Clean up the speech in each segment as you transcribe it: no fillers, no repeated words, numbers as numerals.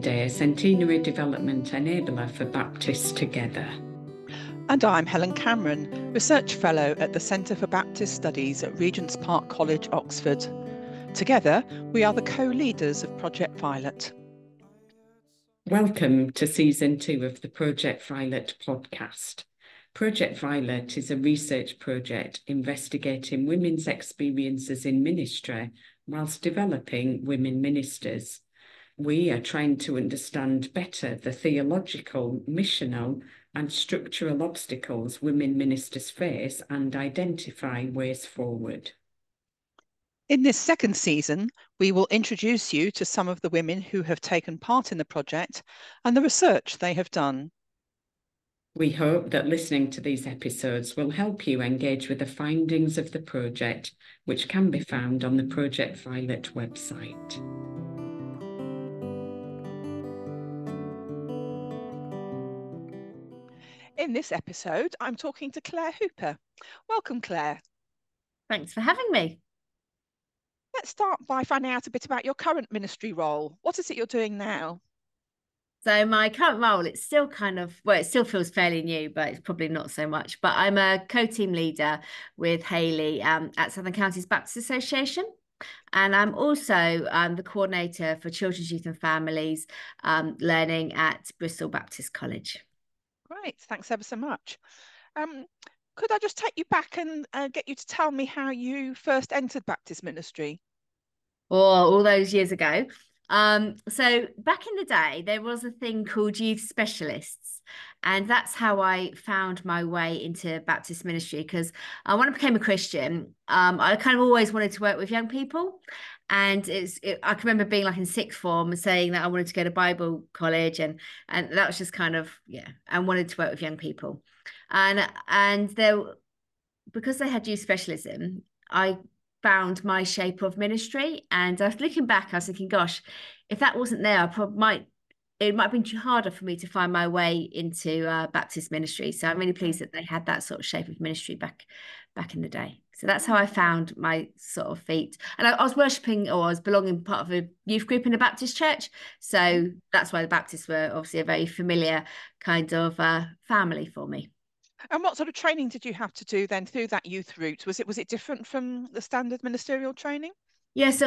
Monday, a centenary development enabler for Baptists Together. And I'm Helen Cameron, Research Fellow at the Centre for Baptist Studies at Regent's Park College, Oxford. Together, we are the co-leaders of Project Violet. Welcome to Season 2 of the Project Violet podcast. Project Violet is a research project investigating women's experiences in ministry whilst developing women ministers. We are trying to understand better the theological, missional, and structural obstacles women ministers face and identify ways forward. In this second season, we will introduce you to some of the women who have taken part in the project and the research they have done. We hope that listening to these episodes will help you engage with the findings of the project, which can be found on the Project Violet website. In this episode, I'm talking to Claire Hooper. Welcome, Claire. Thanks for having me. Let's start by finding out a bit about your current ministry role. What is it you're doing now? So my current role, it's still it still feels fairly new, but it's probably not so much. But I'm a co-team leader with Hayley at Southern Counties Baptist Association. And I'm also the coordinator for Children's, Youth and Families learning at Bristol Baptist College. Great, thanks ever so much. Could I just take you back and get you to tell me how you first entered Baptist ministry? All those years ago. So back in the day, there was a thing called youth specialists, and that's how I found my way into Baptist ministry. Because when I became a Christian, I kind of always wanted to work with young people, and I can remember being like in sixth form and saying that I wanted to go to Bible college, and that was just kind of and wanted to work with young people, and there, because they had youth specialism, I found my shape of ministry. And I was looking back, I was thinking, gosh, if that wasn't there, it might have been harder for me to find my way into Baptist ministry. So I'm really pleased that they had that sort of shape of ministry back in the day. So that's how I found my sort of feet. And I was worshipping, or I was belonging part of a youth group in a Baptist church. So that's why the Baptists were obviously a very familiar kind of family for me. And what sort of training did you have to do then through that youth route? Was it different from the standard ministerial training? Yeah, so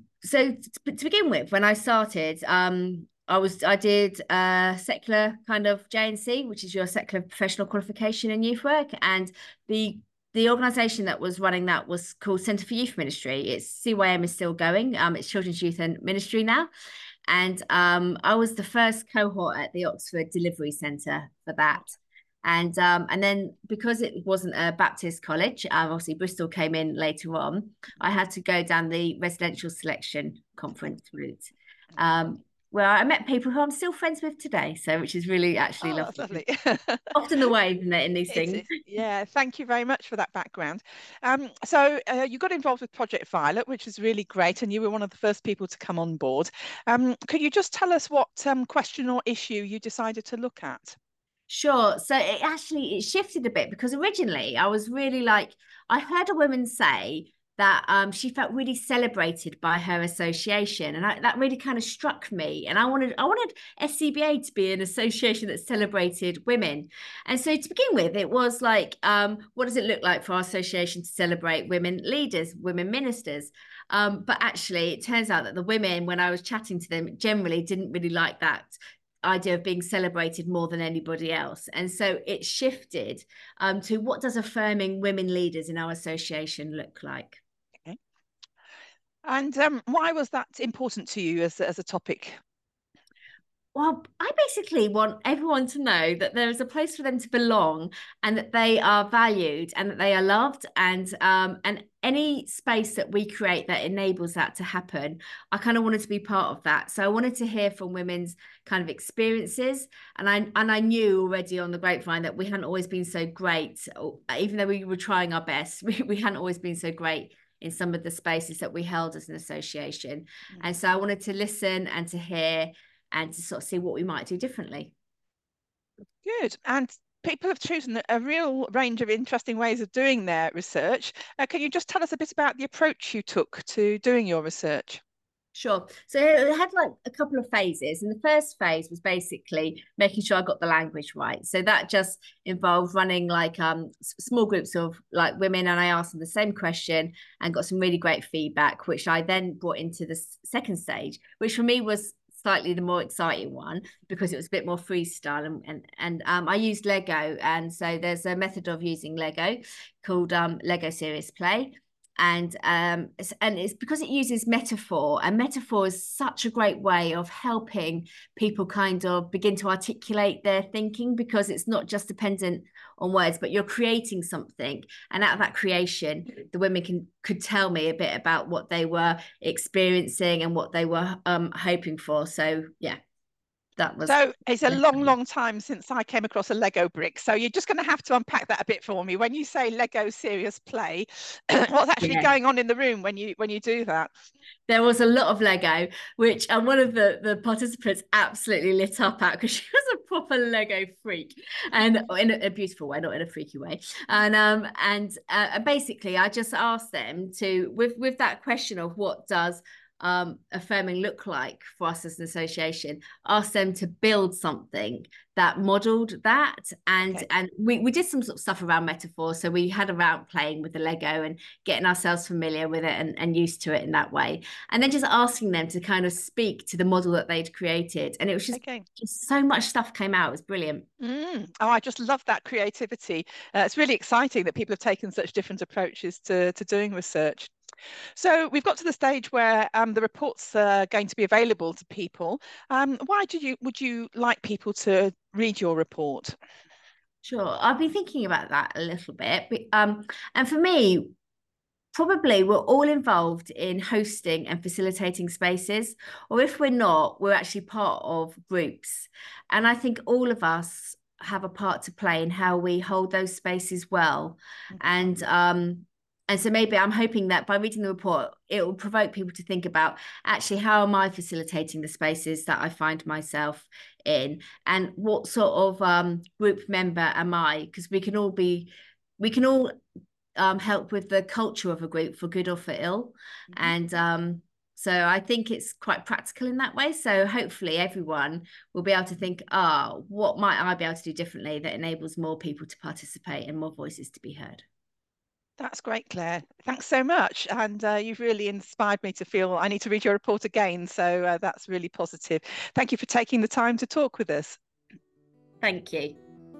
to begin with, when I started, I did secular kind of JNC, which is your secular professional qualification in youth work, and the organisation that was running that was called Centre for Youth Ministry. It's CYM is still going. It's Children's Youth and Ministry now, and I was the first cohort at the Oxford Delivery Centre for that. And then because it wasn't a Baptist college, obviously Bristol came in later on, I had to go down the residential selection conference route, where I met people who I'm still friends with today. So, which is really actually lovely. Often the way, isn't it, in these things? Yeah, thank you very much for that background. So you got involved with Project Violet, which is really great, and you were one of the first people to come on board. Could you just tell us what question or issue you decided to look at? Sure. So it shifted a bit, because originally I was really I heard a woman say that she felt really celebrated by her association, and that really kind of struck me. And I wanted SCBA to be an association that celebrated women. And so to begin with, it was what does it look like for our association to celebrate women leaders, women ministers? But actually, it turns out that the women, when I was chatting to them, generally didn't really like that idea of being celebrated more than anybody else. And so it shifted to what does affirming women leaders in our association look like? Okay. And why was that important to you as a topic? Well, I basically want everyone to know that there is a place for them to belong, and that they are valued, and that they are loved, and any space that we create that enables that to happen, I kind of wanted to be part of that. So I wanted to hear from women's kind of experiences, and I knew already on the grapevine that we hadn't always been so great, even though we were trying our best. We hadn't always been so great in some of the spaces that we held as an association. And so I wanted to listen and to hear, and to sort of see what we might do differently. Good. And people have chosen a real range of interesting ways of doing their research. Can you just tell us a bit about the approach you took to doing your research? Sure. So it had like a couple of phases. And the first phase was basically making sure I got the language right. So that just involved running like small groups of like women, and I asked them the same question and got some really great feedback, which I then brought into the second stage, which for me was slightly the more exciting one because it was a bit more freestyle, and I used Lego, and so there's a method of using Lego called Lego Serious Play. And it's because it uses metaphor, and metaphor is such a great way of helping people kind of begin to articulate their thinking, because it's not just dependent on words, but you're creating something, and out of that creation the women could tell me a bit about what they were experiencing and what they were hoping for. So yeah, that was. So it's a long time since I came across a Lego brick. So you're just going to have to unpack that a bit for me. When you say Lego Serious Play, what's actually going on in the room when you do that? There was a lot of Lego, which one of the participants absolutely lit up at, because she was a proper Lego freak, and in a beautiful way, not in a freaky way. And basically, I just asked them to, with that question of what does affirming look like for us as an association, ask them to build something that modeled that, and we did some sort of stuff around metaphor. So we had around playing with the Lego and getting ourselves familiar with it and used to it in that way, and then just asking them to kind of speak to the model that they'd created, and it was just so much stuff came out. It was brilliant. Oh, I just love that creativity. It's really exciting that people have taken such different approaches to doing research. So we've got to the stage where the reports are going to be available to people. Why would you like people to read your report? Sure, I've been thinking about that a little bit. And for me, probably we're all involved in hosting and facilitating spaces, or if we're not, we're actually part of groups. And I think all of us have a part to play in how we hold those spaces well. And so maybe I'm hoping that by reading the report, it will provoke people to think about, actually, how am I facilitating the spaces that I find myself in? And what sort of group member am I? Because we can all help with the culture of a group, for good or for ill. And so I think it's quite practical in that way. So hopefully everyone will be able to think, what might I be able to do differently that enables more people to participate and more voices to be heard? That's great, Claire. Thanks so much. And you've really inspired me to feel I need to read your report again. So that's really positive. Thank you for taking the time to talk with us. Thank you.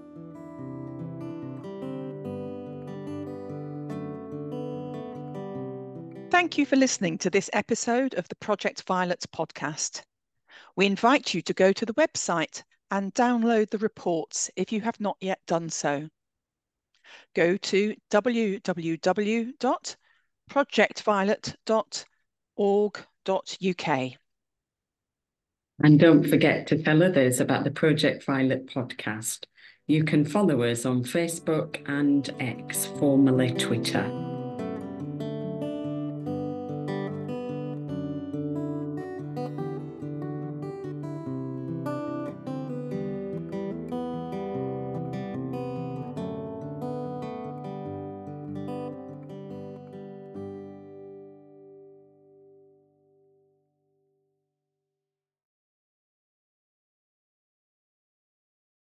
Thank you for listening to this episode of the Project Violet podcast. We invite you to go to the website and download the reports if you have not yet done so. Go to www.projectviolet.org.uk. And don't forget to tell others about the Project Violet podcast. You can follow us on Facebook and X, formerly Twitter.